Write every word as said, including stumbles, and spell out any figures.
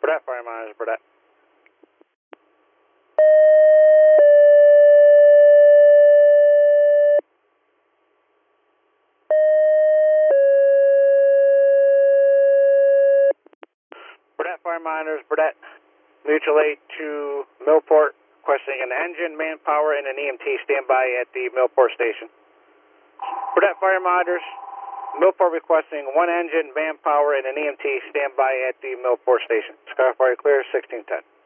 Burdett, fire monitors, Burdett. Burdett, fire monitors, Burdett. Mutual aid to Millport, requesting an engine, manpower, and an E M T standby at the Millport station. Burdett, fire monitors, Millport requesting one engine, manpower, and an E M T standby at the Millport station. Skyfire clear, sixteen ten.